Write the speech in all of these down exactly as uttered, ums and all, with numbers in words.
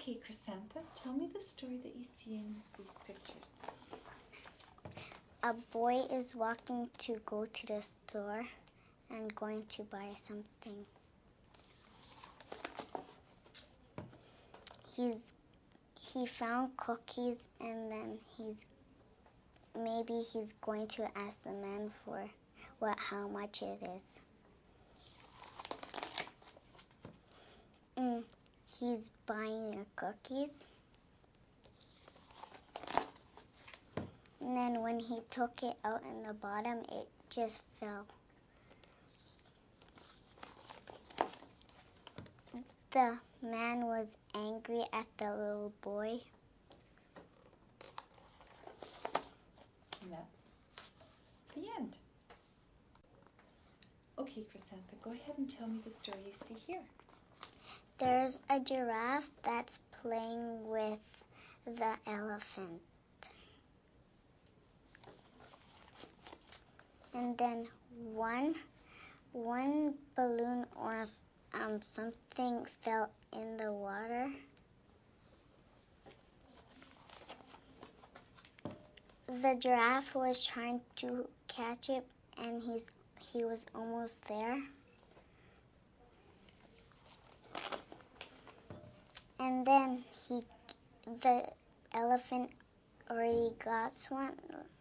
Okay, Chrysantha, tell me the story that you see in these pictures. A boy is walking to go to the store and going to buy something. He's he found cookies, and then he's maybe he's going to ask the man for what how much it is. Mm, he's buying the cookies. And then when he took it out in the bottom, it just fell. The man was angry at the little boy. And that's the end. Okay, Chrysantha, go ahead and tell me the story you see here. There's a giraffe that's playing with the elephant. And then one one balloon or um, something fell in the water. The giraffe was trying to catch it, and he's he was almost there. And then he the elephant already got one.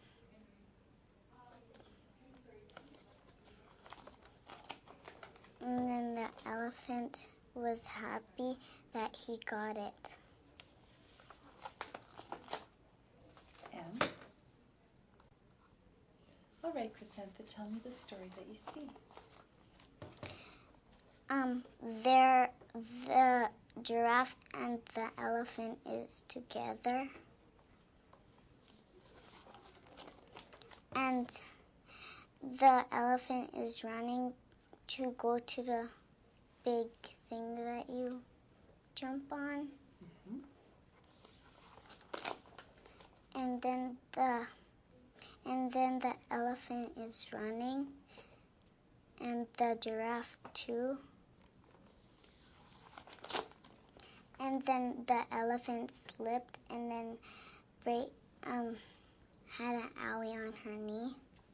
And then the elephant was happy that he got it. And? All right, Chrysantha, tell me the story that you see. Um, there, the giraffe and the elephant is together. And the elephant is running to go to the big thing that you jump on. Mm-hmm. And then the and then the elephant is running, and the giraffe too. And then the elephant slipped and then break, um, had an owie on her knee.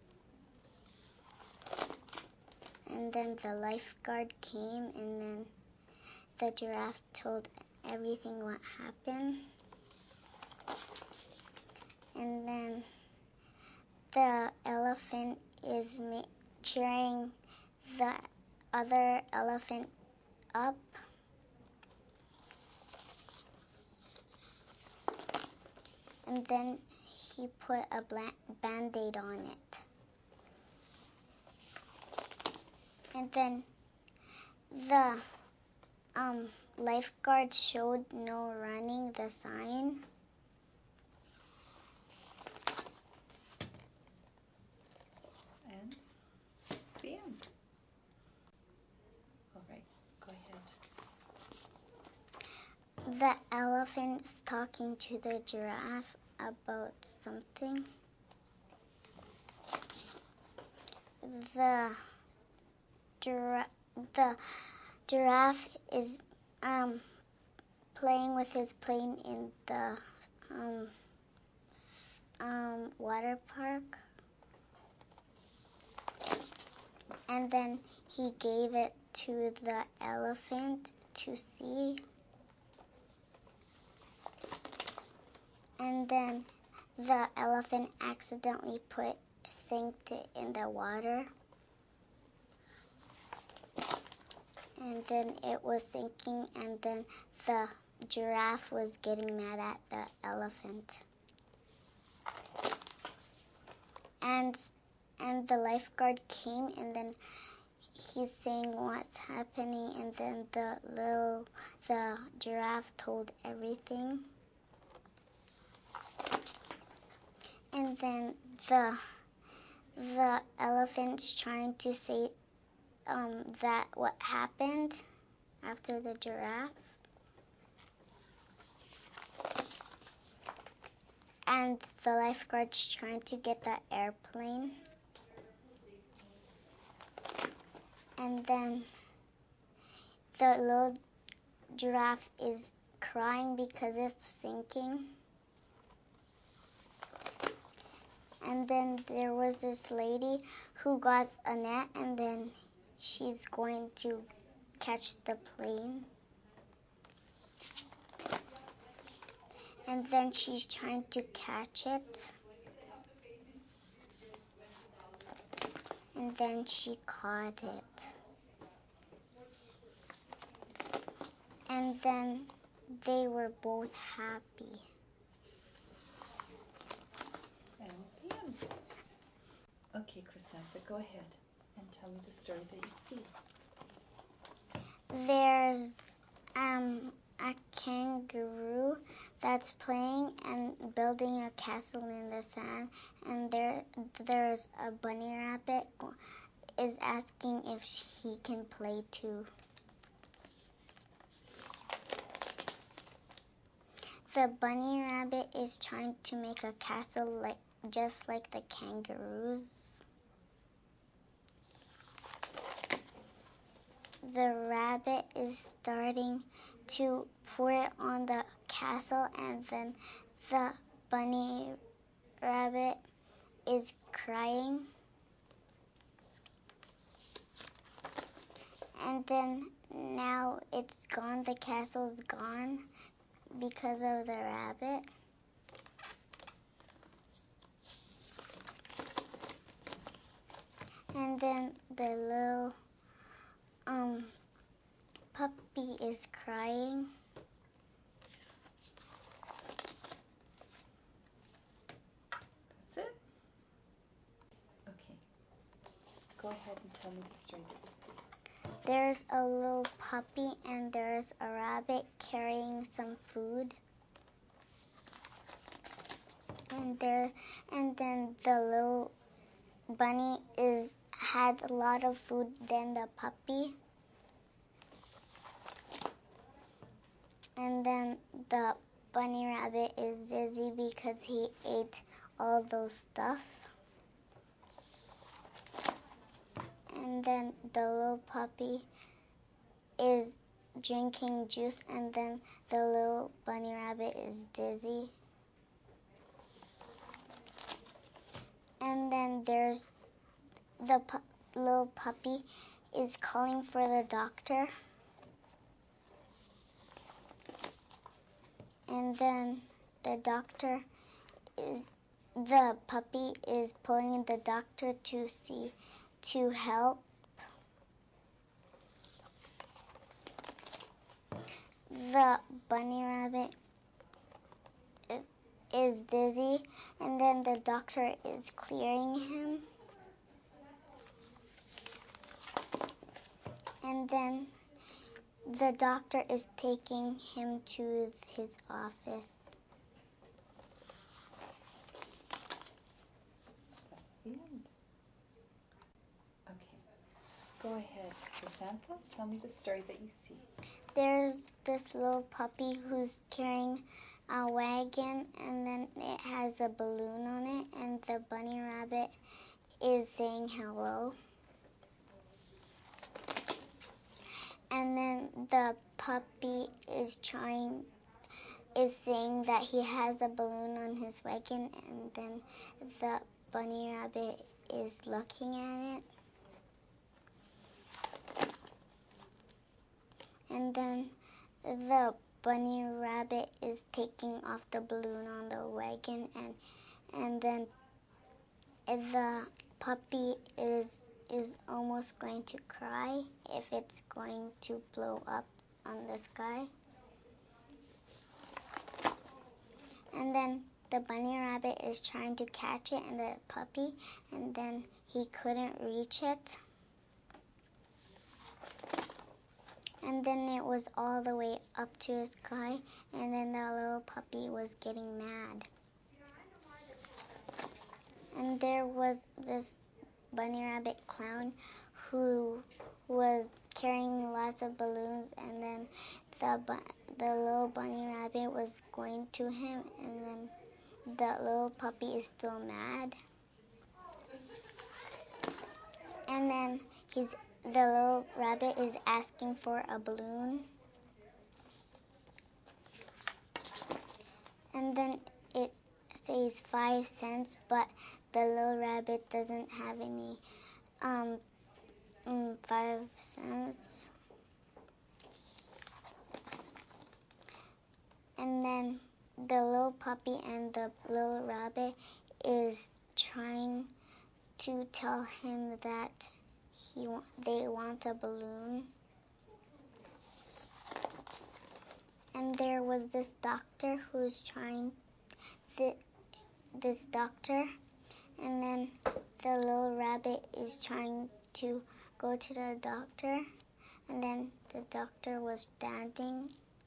And then the lifeguard came, and then the giraffe told everything what happened. And then the elephant is ma- cheering the other elephant up. And then he put a bla- band-aid on it. And then the um, lifeguard showed no running the sign. And the end. All right, go ahead. The elephant's talking to the giraffe about something. The giraffe, the giraffe is um, playing with his plane in the um, um, water park. And then he gave it to the elephant to see. And then the elephant accidentally put sinked it in the water. And then it was sinking, and then the giraffe was getting mad at the elephant. And and the lifeguard came, and then he's saying what's happening, and then the little the giraffe told everything. And then the the elephant's trying to say um, that what happened after the giraffe. And the lifeguard's trying to get the airplane. And then the little giraffe is crying because it's sinking. And then there was this lady who got a net, and then she's going to catch the plane. And then she's trying to catch it. And then she caught it. And then they were both happy. And the end. Okay, Chrysanthi, go ahead and tell me the story that you see. There's um a kangaroo that's playing and building a castle in the sand, and there there's a bunny rabbit is asking if he can play too. The bunny rabbit is trying to make a castle like just like the kangaroos. The rabbit is starting to pour it on the castle, and then the bunny rabbit is crying. And then now it's gone, the castle's gone because of the rabbit. And then the little um puppy is crying. That's it? Okay. Go ahead and tell me the story that you see. There's a little puppy and there's a rabbit carrying some food. And there and then the little bunny is had a lot of food than the puppy. And then the bunny rabbit is dizzy because he ate all those stuff. And then the little puppy is drinking juice, and then the little bunny rabbit is dizzy. And then there's the pu- little puppy is calling for the doctor. And then the doctor is, the puppy is pulling the doctor to see, to help. The bunny rabbit is dizzy, and then the doctor is clearing him. And then the doctor is taking him to his office. That's the end. Okay. Go ahead, Chrysanthi. Tell me the story that you see. There's this little puppy who's carrying a wagon, and then it has a balloon on it, and the bunny rabbit is saying hello. And then the puppy is trying, is saying that he has a balloon on his wagon, and then the bunny rabbit is looking at it. And then the bunny rabbit is taking off the balloon on the wagon, and and then the puppy is is almost going to cry if it's going to blow up on the sky. And then the bunny rabbit is trying to catch it and the puppy, and then he couldn't reach it. And then it was all the way up to the sky, and then the little puppy was getting mad. And there was this bunny rabbit clown who was carrying lots of balloons, and then the bu- the little bunny rabbit was going to him, and then the little puppy is still mad. And then he's the little rabbit is asking for a balloon. and then it says five cents, but the little rabbit doesn't have any um mm, five cents. And then the little puppy and the little rabbit is trying to tell him that he they want a balloon. And there was this doctor who's trying th- this doctor, and then the little rabbit is trying to go to the doctor, and then the doctor was standing.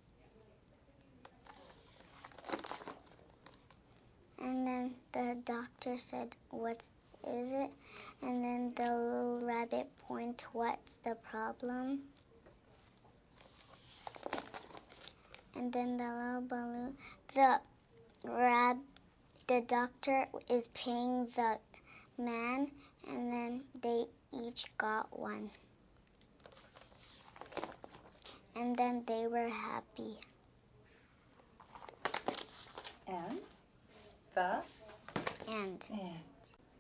And then the doctor said, "What is it?" And then the little rabbit pointed, "What's the problem?" And then the little balloon, the rab, the doctor is paying the man, and then they each got one. And then they were happy. And the And end.